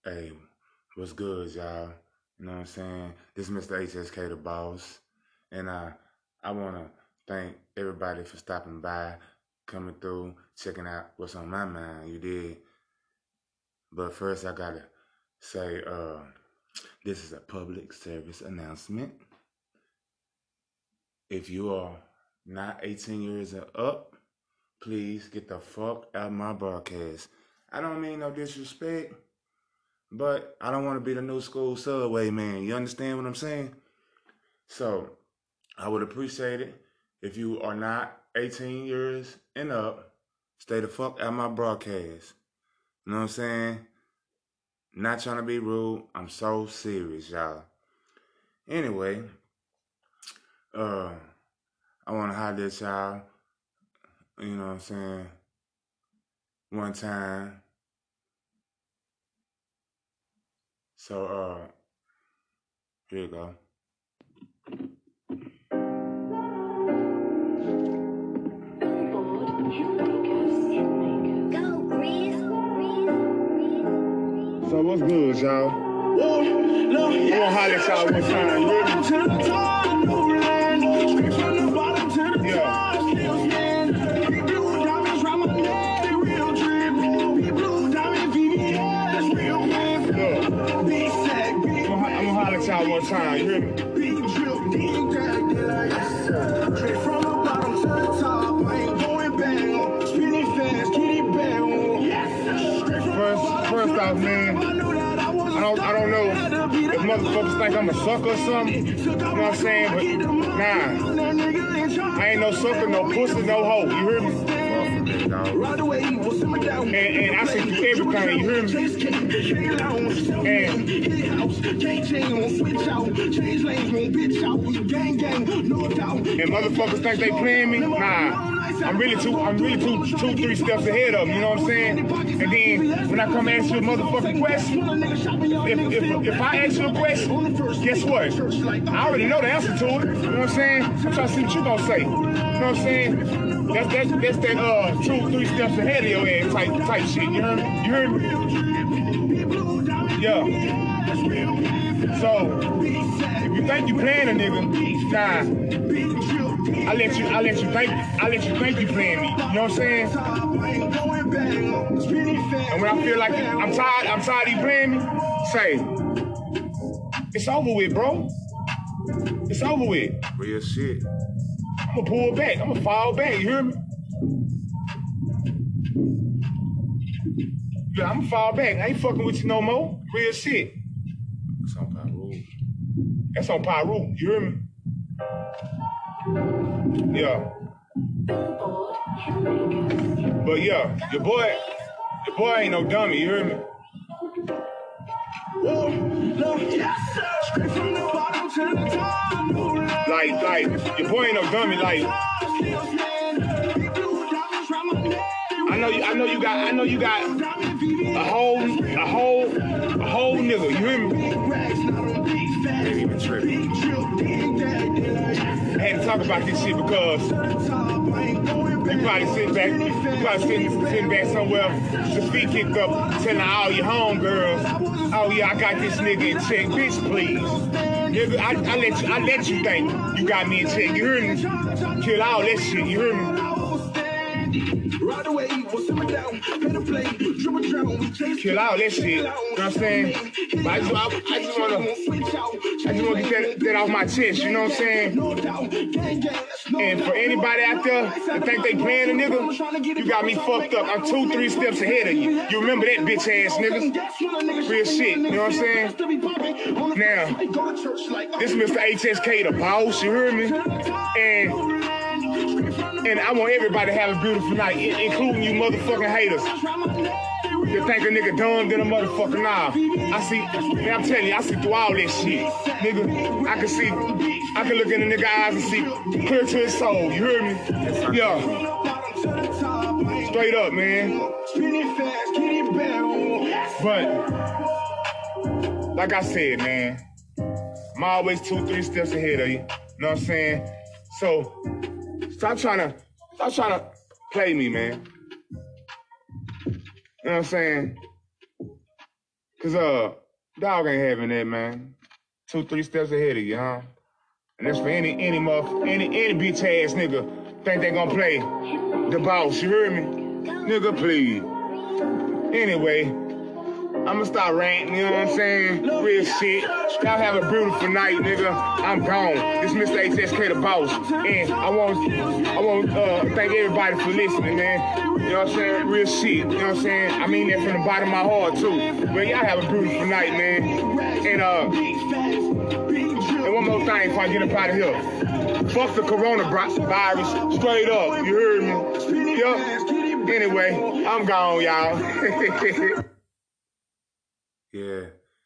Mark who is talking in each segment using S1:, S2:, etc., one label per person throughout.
S1: Hey, what's good, y'all? You know what I'm saying? This is Mr. HSK, the boss. And I want to thank everybody for stopping by, coming through, checking out what's on my mind. You did. But first, I got to say this is a public service announcement. If you are not 18 years and up, please get the fuck out of my broadcast. I don't mean no disrespect. But I don't want to be the new school subway man. You understand what I'm saying? So I would appreciate it if you are not 18 years and up, stay the fuck out of my broadcast. You know what I'm saying? Not trying to be rude. I'm so serious, y'all. Anyway, I want to holler at y'all. You know what I'm saying? One time. So, here you go. So what's good, y'all? I want to holler at y'all one time. I'm gonna holler at y'all one time. You hear me? Straight from the bottom to the top, I ain't going back. Spinning fast, get it back. First off, man, I don't know if motherfuckers think I'm a sucker or something. You know what I'm saying? But nah, I ain't no sucker, no pussy, no hoe. You hear me? And I see through everything, you hear me? And motherfuckers think they playing me? Nah. I'm really two, 3 steps ahead of them, you know what I'm saying? And then when I come ask you a motherfucking question, if I ask you a question, guess what? I already know the answer to it. You know what I'm saying? I'm trying to see what you gonna say. You know what I'm saying? That's that 2, 3 steps ahead of your ass type shit. You heard me? You heard me? Yeah. So if you think you playing a nigga, nah. I let you think you playing me. You know what I'm saying? And when I feel like I'm tired of you playing me, say, it's over with, bro. It's over with. Real shit. I'm gonna pull back. I'm gonna fall back. You hear me? Yeah, I'm gonna fall back. I ain't fucking with you no more. Real shit. That's on Pyru. That's on Pyru. You hear me? Yeah. But yeah, your boy ain't no dummy. You hear me? Like, your boy ain't no dummy. Like, I know you got a whole nigga. You hear me? Ain't even tripping. I had to talk about this shit because you probably sitting back somewhere, your feet kicked up, telling all your homegirls, oh yeah, I got this nigga in check, bitch, please. Nigga, I let you think you got me in check. You hear me? Kill all that shit. You hear me? Kill all that shit. You know what I'm saying? But I just wanna get that off my chest. You know what I'm saying? And for anybody out there that think they playing a nigga, you got me fucked up. I'm 2, 3 steps ahead of you. You remember that bitch ass nigga? Real shit. You know what I'm saying? Now, this is Mr. HSK, the boss. You hear me? And I want everybody to have a beautiful night, including you motherfucking haters. You think a nigga dumb than a motherfucker? Nah. Man, I'm telling you, I see through all that shit. Nigga, I can look in the nigga eyes and see clear to his soul. You hear me? Yeah. Straight up, man. But, like I said, man, I'm always 2, 3 steps ahead of you. You know what I'm saying? So, stop trying to play me, man. You know what I'm saying? Cause dog ain't having that, man. 2, 3 steps ahead of you, huh? And that's for any bitch ass nigga think they gonna play the boss, you heard me? Nigga, please. Anyway, I'ma start ranting, you know what I'm saying? Real shit. Y'all have a beautiful night, nigga. I'm gone. This Mr. HSK the boss. And I want thank everybody for listening, man. You know what I'm saying? Real shit. You know what I'm saying? I mean that from the bottom of my heart too. But y'all have a beautiful night, man. And one more thing before I get up out of here. Fuck the coronavirus. Straight up. You heard me? Yup. Anyway, I'm gone, y'all. Yeah,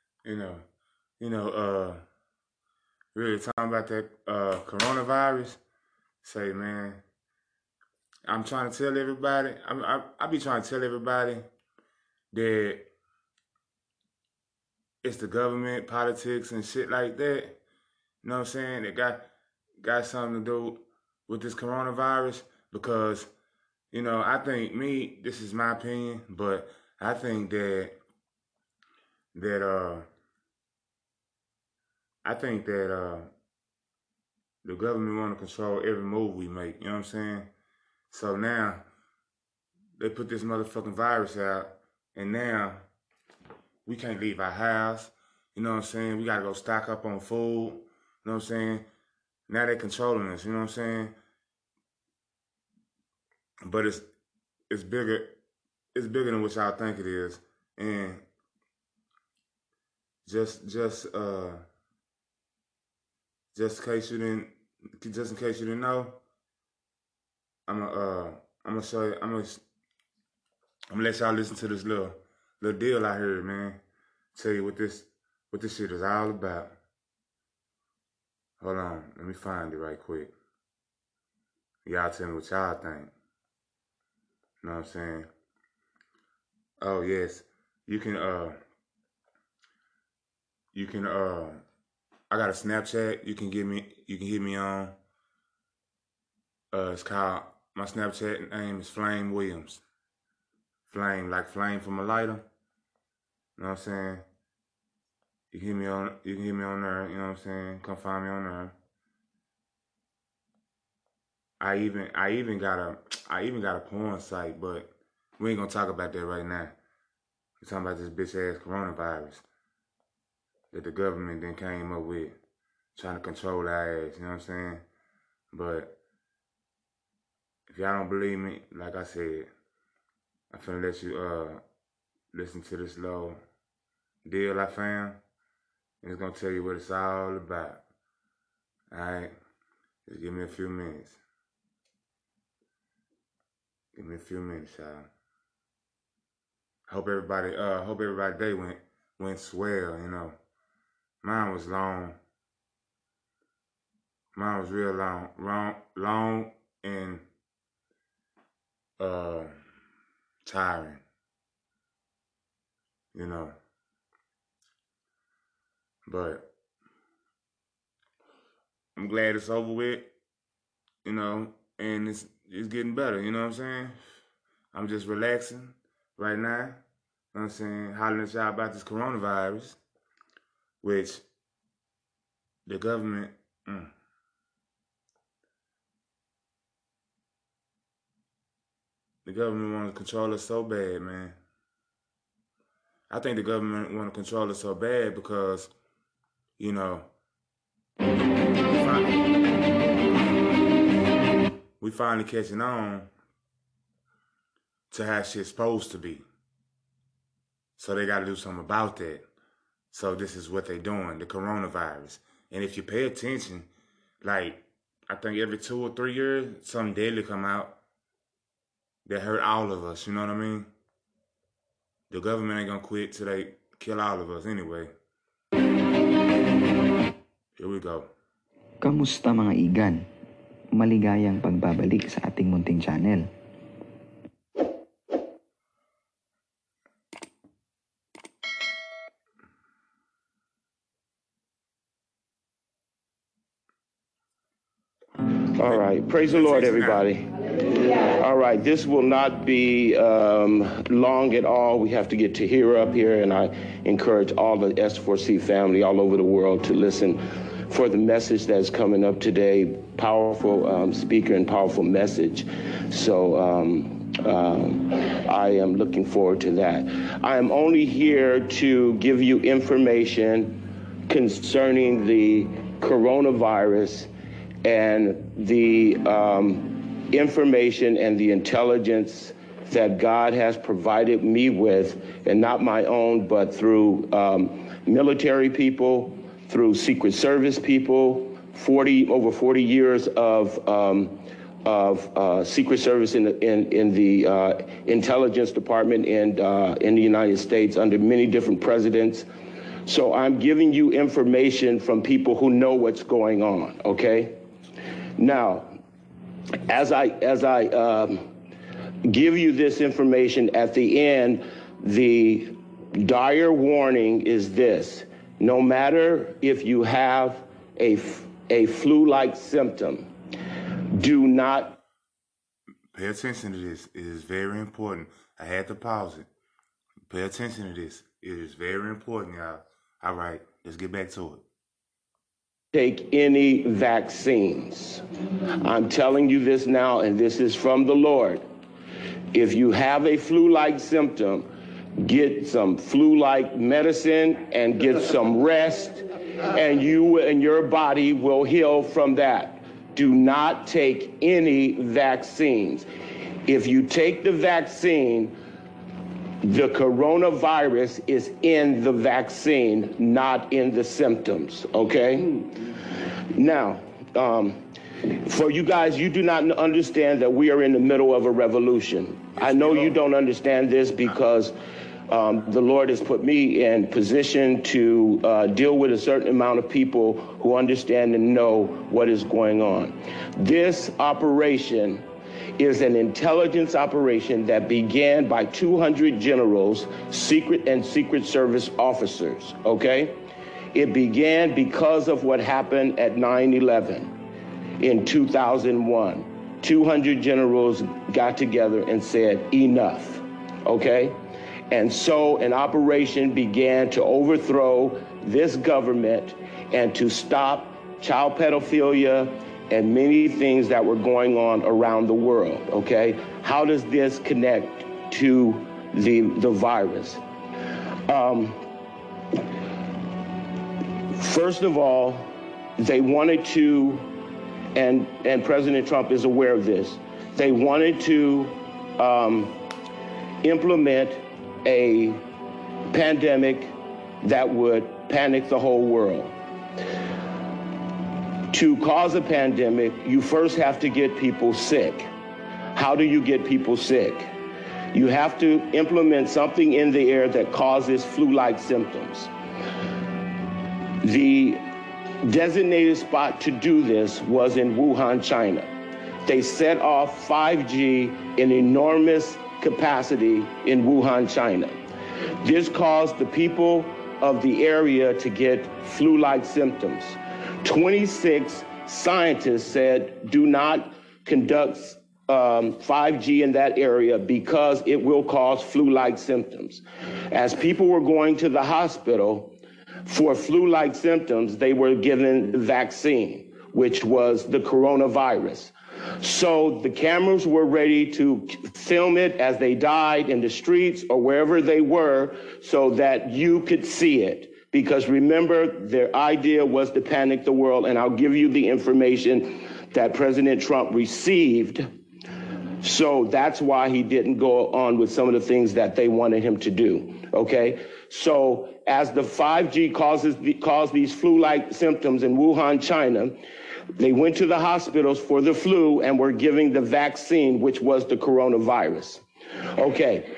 S1: really talking about that coronavirus. Say, man, I'm trying to tell everybody. I be trying to tell everybody that it's the government, politics, and shit like that. You know what I'm saying? That got something to do with this coronavirus because, I think this is my opinion, but I think that the government want to control every move we make. You know what I'm saying? So now they put this motherfucking virus out, and now we can't leave our house. You know what I'm saying? We gotta go stock up on food. You know what I'm saying? Now they're controlling us. You know what I'm saying? But it's bigger. It's bigger than what y'all think it is. And just in case you didn't know, I'm gonna show you. I'm gonna let y'all listen to this little deal I heard, man. Tell you what this shit is all about. Hold on, let me find it right quick. Y'all tell me what y'all think. You know what I'm saying? Oh yes, you can I got a Snapchat. You can hit me on. It's called, my Snapchat name is Flame Williams. Flame, like flame from a lighter. You know what I'm saying? You can hit me on there, you know what I'm saying? Come find me on there. I even got a porn site, but we ain't gonna talk about that right now. We're talking about this bitch ass coronavirus that the government then came up with, trying to control our ass, you know what I'm saying? But if y'all don't believe me, like I said, I'm finna let you listen to this little deal I found. And it's gonna tell you what it's all about. Alright? Just give me a few minutes. Give me a few minutes, y'all. Hope everybody day went swell, you know. Mine was long. Mine was real long and tiring. You know. But I'm glad it's over with, you know, and it's getting better, you know what I'm saying? I'm just relaxing right now. You know what I'm saying? Hollering at y'all about this coronavirus, which the government, the government want to control us so bad, man. I think the government want to control us so bad because, you know, we finally catching on to how shit's supposed to be. So they got to do something about that. So this is what they doing, the coronavirus. And if you pay attention, like, I think every 2 or 3 years, something deadly come out that hurt all of us, you know what I mean? The government ain't gonna quit till they kill all of us anyway. Here we go.
S2: Kamusta mga igan? Maligayang pagbabalik sa ating munting channel.
S1: All right, praise the Lord, everybody.
S3: All right, this will not be long at all. We have to get Tahira up here, and I encourage all the S4C family all over the world to listen for the message that's coming up today. Powerful speaker and powerful message. So I am looking forward to that. I am only here to give you information concerning the coronavirus and the information and the intelligence that God has provided me with, and not my own, but through military people, through Secret Service people, over 40 years of Secret Service in the intelligence department and in the United States under many different presidents. So I'm giving you information from people who know what's going on, okay? Now, as I give you this information at the end, the dire warning is this: no matter if you have a flu-like symptom, do not
S1: pay attention to this. It is very important. I had to pause it. Pay attention to this. It is very important, y'all. All right, let's get back to it.
S3: Take any vaccines. I'm telling you this now, and this is from the Lord. If you have a flu-like symptom, get some flu-like medicine and get some rest, and you and your body will heal from that. Do not take any vaccines. If you take the vaccine, the coronavirus is in the vaccine, not in the symptoms, okay? Now, for you guys, you do not understand that we are in the middle of a revolution. I know you don't understand this because the Lord has put me in position to deal with a certain amount of people who understand and know what is going on. This operation is an intelligence operation that began by 200 generals, secret and Secret Service officers, okay? It began because of what happened at 9/11 in 2001. 200 generals got together and said, enough, okay? And so an operation began to overthrow this government and to stop child pedophilia and many things that were going on around the world, okay? How does this connect to the virus? First of all, they wanted to, and President Trump is aware of this, they wanted to implement a pandemic that would panic the whole world. To cause a pandemic, you first have to get people sick. How do you get people sick? You have to implement something in the air that causes flu-like symptoms. The designated spot to do this was in Wuhan, China. They set off 5G in enormous capacity in Wuhan, China. This caused the people of the area to get flu-like symptoms. 26 scientists said, do not conduct 5G in that area because it will cause flu-like symptoms. As people were going to the hospital for flu-like symptoms, they were given the vaccine, which was the coronavirus. So the cameras were ready to film it as they died in the streets or wherever they were so that you could see it. Because remember, their idea was to panic the world, and I'll give you the information that President Trump received. So that's why he didn't go on with some of the things that they wanted him to do, okay? So as the 5G caused these flu-like symptoms in Wuhan, China, they went to the hospitals for the flu and were giving the vaccine, which was the coronavirus. Okay.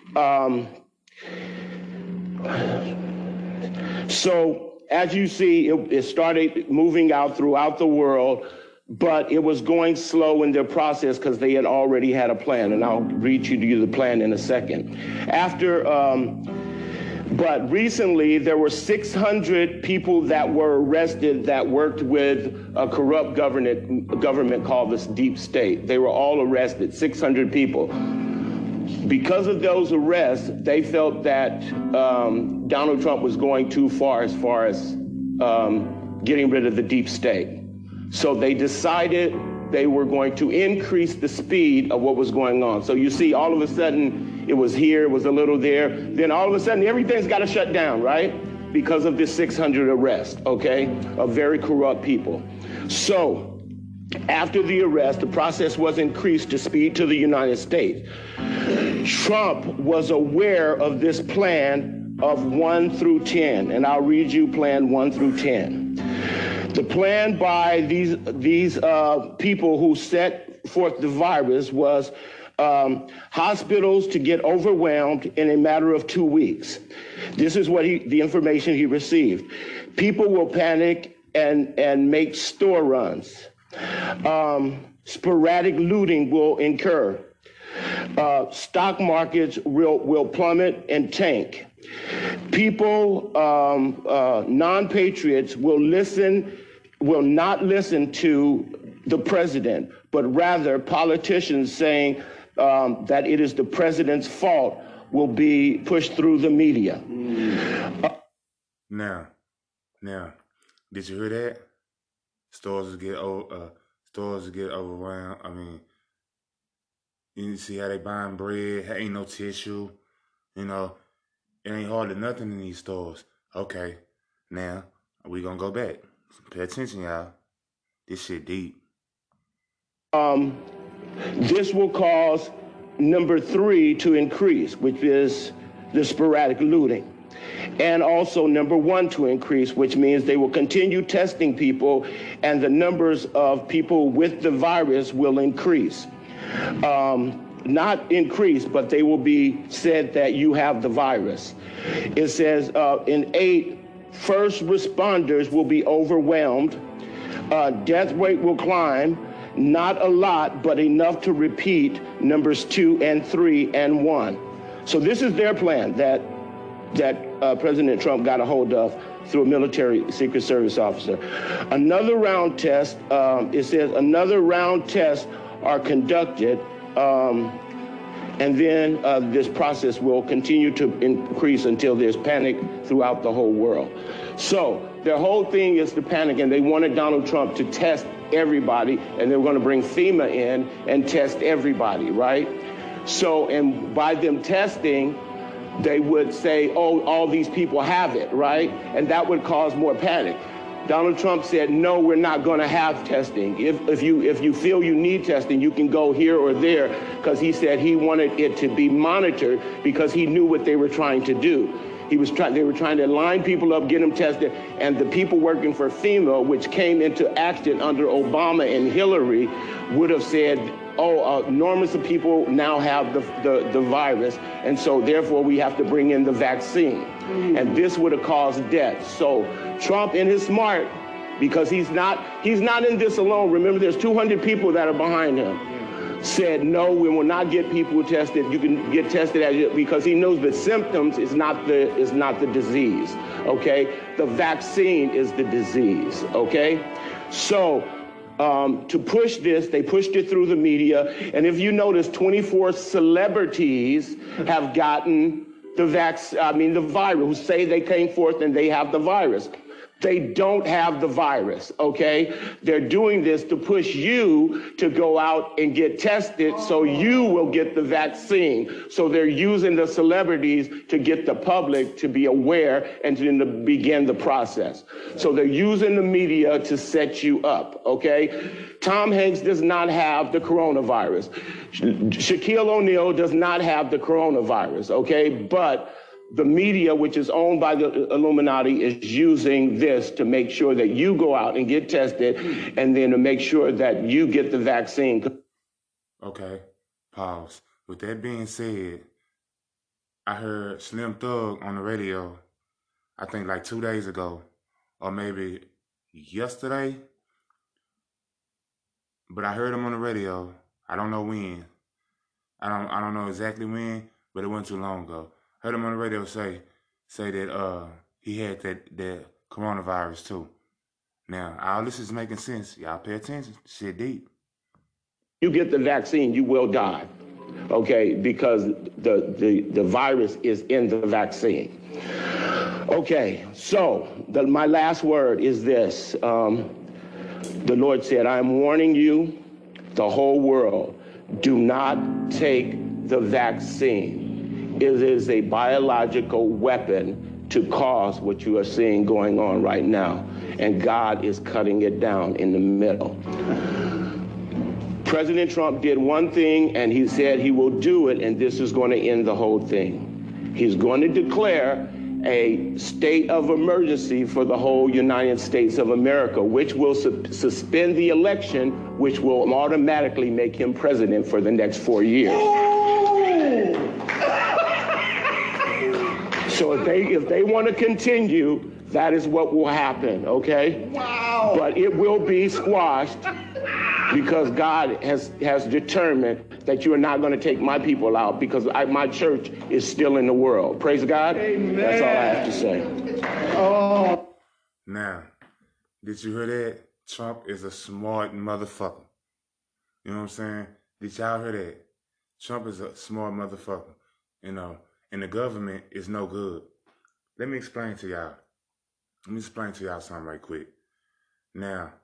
S3: So as you see, it started moving out throughout the world, but it was going slow in their process because they had already had a plan, and I'll read you the plan in a second. After But recently, there were 600 people that were arrested that worked with a corrupt government called the Deep State. They were all arrested, 600 people. Because of those arrests, they felt that Donald Trump was going too far as getting rid of the Deep State. So they decided they were going to increase the speed of what was going on. So you see, all of a sudden, it was here, it was a little there. Then all of a sudden, everything's got to shut down, right? Because of this 600 arrests, okay, of very corrupt people. So after the arrest, the process was increased to speed to the United States. Trump was aware of this plan of 1 through 10, and I'll read you plan 1 through 10. The plan by these people who set forth the virus was hospitals to get overwhelmed in a matter of 2 weeks. This is what the information he received. People will panic and make store runs. Sporadic looting will incur. Stock markets will plummet and tank. People, non-patriots will not listen to the president, but rather politicians saying that it is the president's fault will be pushed through the media.
S1: Now, did you hear that? Stores get overwhelmed. I mean, you see how they buying bread, ain't no tissue, you know, it ain't hardly nothing in these stores. Okay, now we gonna go back. Pay attention, y'all. This shit deep.
S3: This will cause number 3 to increase, which is the sporadic looting. And also number 1 to increase, which means they will continue testing people and the numbers of people with the virus will increase. Not increase, but they will be said that you have the virus. It says in 8, first responders will be overwhelmed. Death rate will climb, not a lot, but enough to repeat numbers 2 and 3 and 1. So this is their plan that President Trump got a hold of through a military Secret Service officer. Another round test, it says another round tests are conducted, and then this process will continue to increase until there's panic throughout the whole world. So their whole thing is to panic, and they wanted Donald Trump to test everybody, and they were going to bring FEMA in and test everybody, right? So, and by them testing, they would say, oh, all these people have it, right? And that would cause more panic. Donald Trump said, no, we're not going to have testing. If you feel you need testing, you can go here or there, because he said he wanted it to be monitored because he knew what they were trying to do. They were trying to line people up, get them tested, and the people working for FEMA, which came into action under Obama and Hillary, would have said, oh, enormous of people now have the virus, and so therefore we have to bring in the vaccine. And this would have caused death. So Trump, in his smart, because he's not in this alone. Remember, there's 200 people that are behind him. Said, no, we will not get people tested. You can get tested because he knows the symptoms is not the disease, okay? The vaccine is the disease, okay? So to push this, they pushed it through the media. And if you notice, 24 celebrities have gotten the virus, who say they came forth and they have the virus. They don't have the virus, okay? They're doing this to push you to go out and get tested so you will get the vaccine. So they're using the celebrities to get the public to be aware and to begin the process. So they're using the media to set you up, okay? Tom Hanks does not have the coronavirus. Shaquille O'Neal does not have the coronavirus, okay? But the media, which is owned by the Illuminati, is using this to make sure that you go out and get tested and then to make sure that you get the vaccine.
S1: Okay, pause. With that being said, I heard Slim Thug on the radio, I think like 2 days ago, or maybe yesterday, but I heard him on the radio. I don't know when. I don't know exactly when, but it wasn't too long ago. Heard him on the radio say say that he had that coronavirus too. Now, all this is making sense. Y'all pay attention. Shit deep.
S3: You get the vaccine, you will die, okay, because the virus is in the vaccine. Okay, so my last word is this. The Lord said, I am warning you, the whole world, do not take the vaccine. It is a biological weapon to cause what you are seeing going on right now. And God is cutting it down in the middle. President Trump did one thing, and he said he will do it, and this is going to end the whole thing. He's going to declare a state of emergency for the whole United States of America, which will suspend the election, which will automatically make him president for the next 4 years. So if they want to continue, that is what will happen, okay? Wow. But it will be squashed because God has determined that you are not going to take my people out because my church is still in the world. Praise God. Amen. That's all I have to say.
S1: Oh. Now, did you hear that? Trump is a smart motherfucker. You know what I'm saying? Did y'all hear that? Trump is a smart motherfucker. You know, and the government is no good. Let me explain to y'all. Let me explain to y'all something right quick. Now,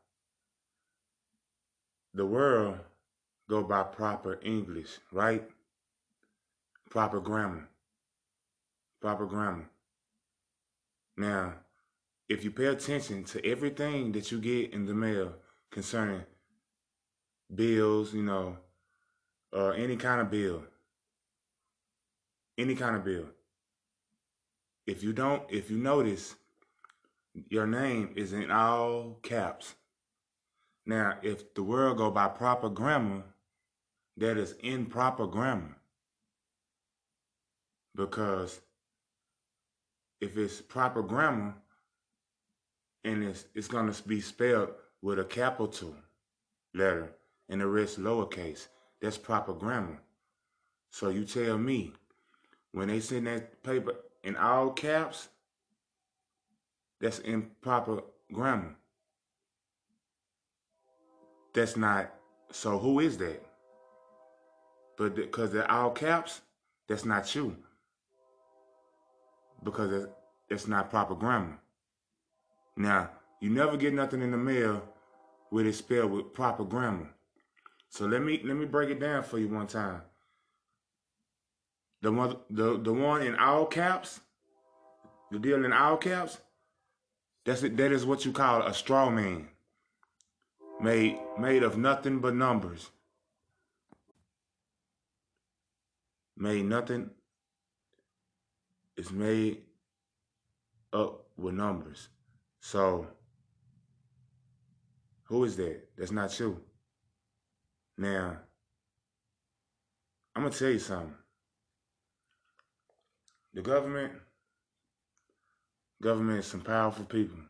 S1: the world go by proper English, right? Proper grammar. Proper grammar. Now, if you pay attention to everything that you get in the mail concerning bills, you know, any kind of bill, if you notice, your name is in all caps. Now, if the world go by proper grammar, that is improper grammar. Because if it's proper grammar and it's gonna be spelled with a capital letter and the rest lowercase, that's proper grammar. So you tell me, when they send that paper in all caps, that's improper grammar. That's not, so who is that? But because they're all caps, that's not you. Because it's not proper grammar. Now, you never get nothing in the mail with it spelled with proper grammar. So let me break it down for you one time. The one in all caps, the deal in all caps, that is what you call a straw man. Made of nothing but numbers. It's made up with numbers. So, who is that? That's not you. Now, I'm going to tell you something. The government is some powerful people.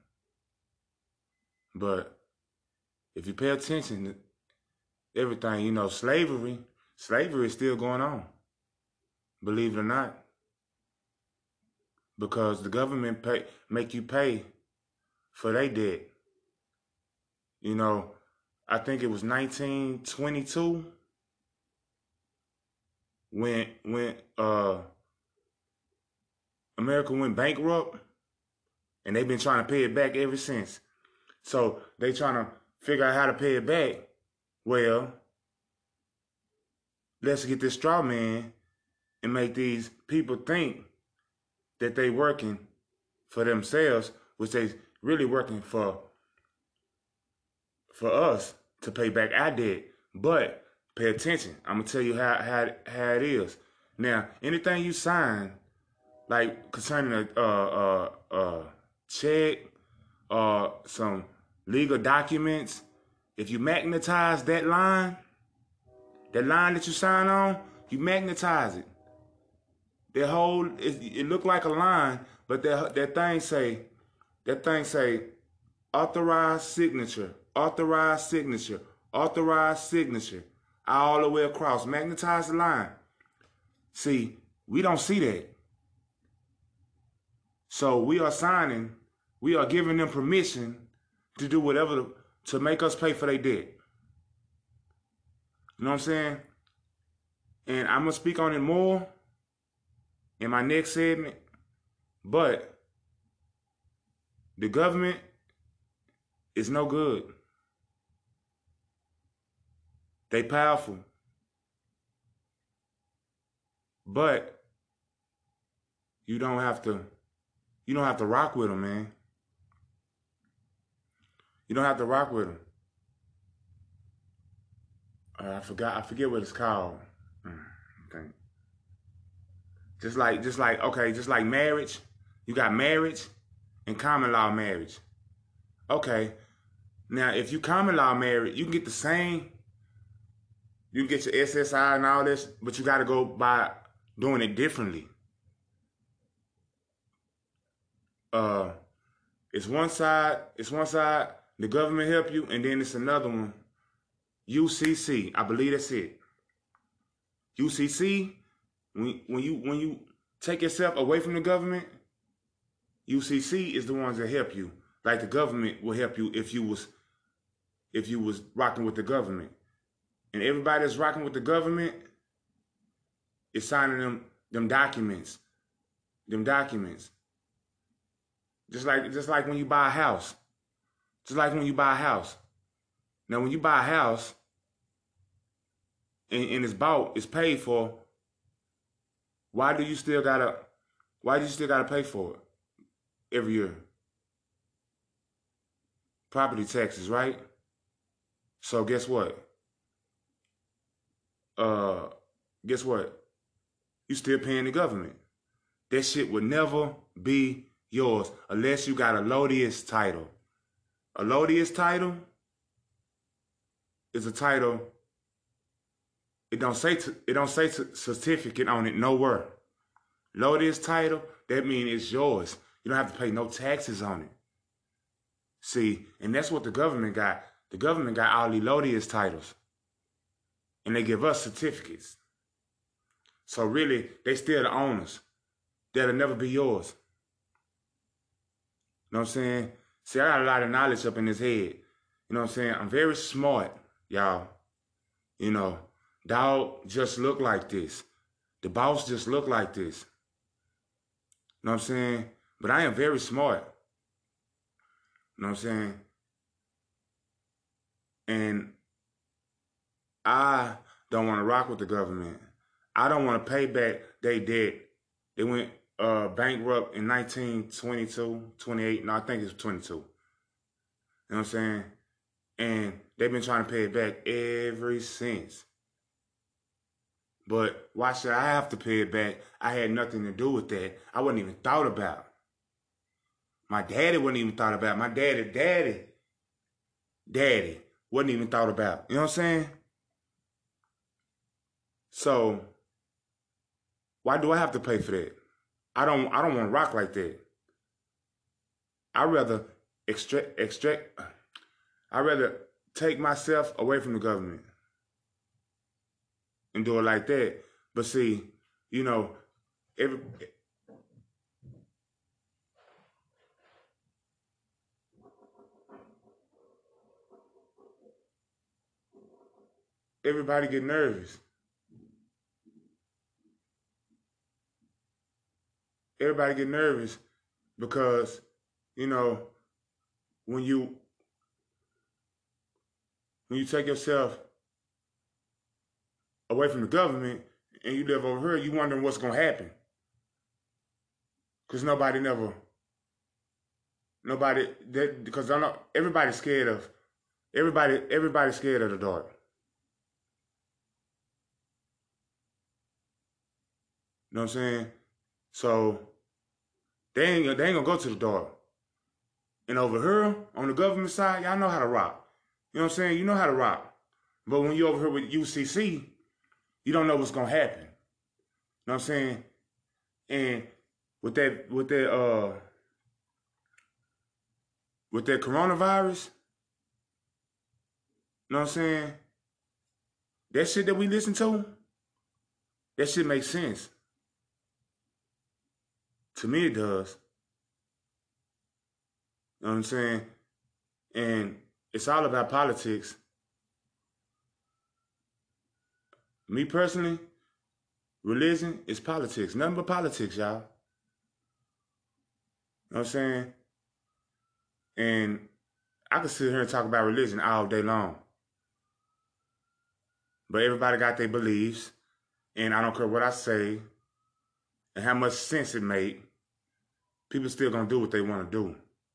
S1: But if you pay attention to everything, you know, slavery is still going on. Believe it or not. Because the government make you pay for their debt. You know, I think it was 1922 when America went bankrupt, and they've been trying to pay it back ever since. So they trying to figure out how to pay it back. Well, let's get this straw man and make these people think that they working for themselves, which they really working for us to pay back our debt. But pay attention. I'm gonna tell you how it is. Now, anything you sign, like concerning a check or some legal documents, if you magnetize that line that you sign on, you magnetize it. It look like a line, but that thing say authorized signature, authorized signature, authorized signature, all the way across. Magnetize the line. See, we don't see that. So we are giving them permission to do whatever to make us pay for their debt. You know what I'm saying? And I'm going to speak on it more in my next segment. But the government is no good. They powerful. But you don't have to rock with them, man. You don't have to rock with them. I forget what it's called. Okay. Just like marriage. You got marriage and common law marriage. Okay. Now, if you common law married, you can get the same. You can get your SSI and all this, but you got to go by doing it differently. It's one side, the government help you, and then it's another one. UCC, I believe that's it. UCC, when you take yourself away from the government, UCC is the ones that help you. Like the government will help you if you was rocking with the government. And everybody that's rocking with the government is signing them documents. Them documents. Just like when you buy a house. Just like when you buy a house. Now when you buy a house and it's bought, it's paid for, why do you still gotta pay for it every year? Property taxes, right? So guess what? You still paying the government. That shit would never be yours unless you got a Lodius title. A Lodius title is a title. It don't say certificate on it nowhere. Lodius title, that means it's yours. You don't have to pay no taxes on it. See, and that's what the government got. The government got all these Lodius titles. And they give us certificates. So really, they still the owners. That'll never be yours. You know what I'm saying? See, I got a lot of knowledge up in this head. You know what I'm saying? I'm very smart, y'all. You know, dog just look like this. The boss just look like this. You know what I'm saying? But I am very smart. You know what I'm saying? And I don't want to rock with the government. I don't want to pay back their debt. They went bankrupt in 1922, 28. No, I think it's 22. You know what I'm saying? And they've been trying to pay it back ever since. But why should I have to pay it back? I had nothing to do with that. I wasn't even thought about. My daddy wasn't even thought about. My daddy wasn't even thought about. You know what I'm saying? So why do I have to pay for that? I don't want to rock like that. I'd rather I'd rather take myself away from the government and do it like that. But see, you know, everybody get nervous. Everybody get nervous because, you know, when you take yourself away from the government and you live over here, you wondering what's gonna happen. Because because I know everybody's scared of everybody's scared of the dark. You know what I'm saying? So they ain't gonna go to the dark. And over here, on the government side, y'all know how to rock. You know what I'm saying? You know how to rock. But when you're over here with UCC, you don't know what's gonna happen. You know what I'm saying? And with that coronavirus, you know what I'm saying? That shit that we listen to, that shit makes sense. To me, it does. You know what I'm saying? And it's all about politics. Me personally, religion is politics. Nothing but politics, y'all. You know what I'm saying? And I could sit here and talk about religion all day long. But everybody got their beliefs. And I don't care what I say and how much sense it make. People still gonna do what they want to do.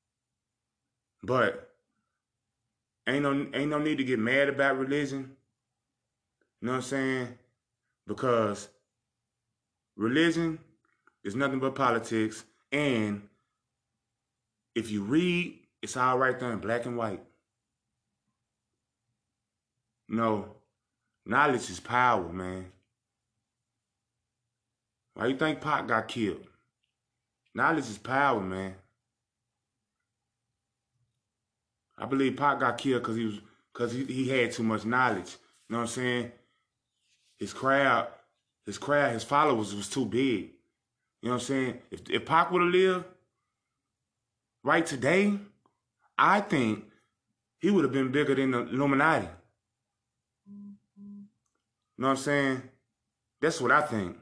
S1: But ain't no need to get mad about religion. You know what I'm saying? Because religion is nothing but politics. And if you read, it's all right there in black and white. No, knowledge is power, man. Why you think Pac got killed? Knowledge is power, man. I believe Pac got killed because he had too much knowledge. You know what I'm saying? His followers was too big. You know what I'm saying? If Pac would have lived right today, I think he would have been bigger than the Illuminati. You know what I'm saying? That's what I think.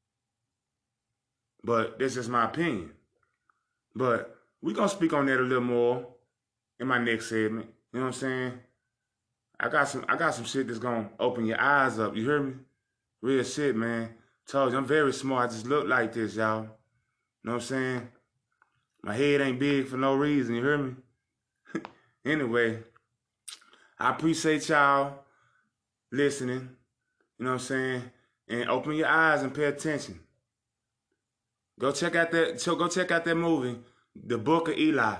S1: But that's just my opinion. But we're going to speak on that a little more in my next segment. You know what I'm saying? I got some shit that's going to open your eyes up. You hear me? Real shit, man. Told you, I'm very smart. I just look like this, y'all. You know what I'm saying? My head ain't big for no reason. You hear me? Anyway, I appreciate y'all listening. You know what I'm saying? And open your eyes and pay attention. Go check out that movie, The Book of Eli.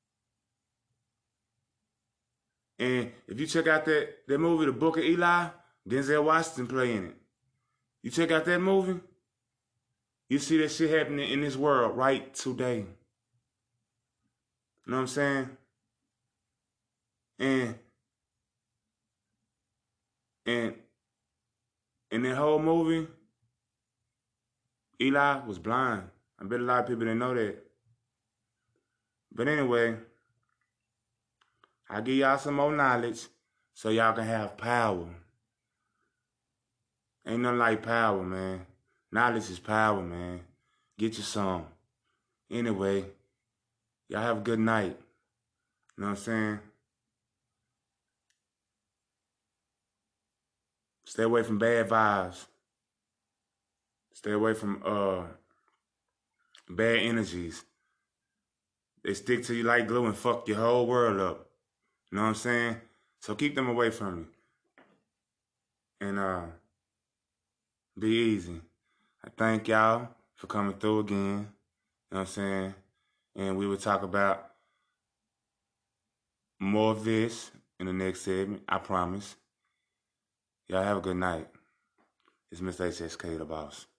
S1: And if you check out that movie, The Book of Eli, Denzel Washington play in it. You check out that movie, you see that shit happening in this world right today. You know what I'm saying? And in that whole movie, Eli was blind. I bet a lot of people didn't know that. But anyway, I'll give y'all some more knowledge so y'all can have power. Ain't nothing like power, man. Knowledge is power, man. Get you some. Anyway, y'all have a good night. You know what I'm saying? Stay away from bad vibes. Stay away from bad energies. They stick to you like glue and fuck your whole world up. You know what I'm saying? So keep them away from you. And be easy. I thank y'all for coming through again. You know what I'm saying? And we will talk about more of this in the next segment. I promise. Y'all have a good night. It's Mr. HSK, the boss.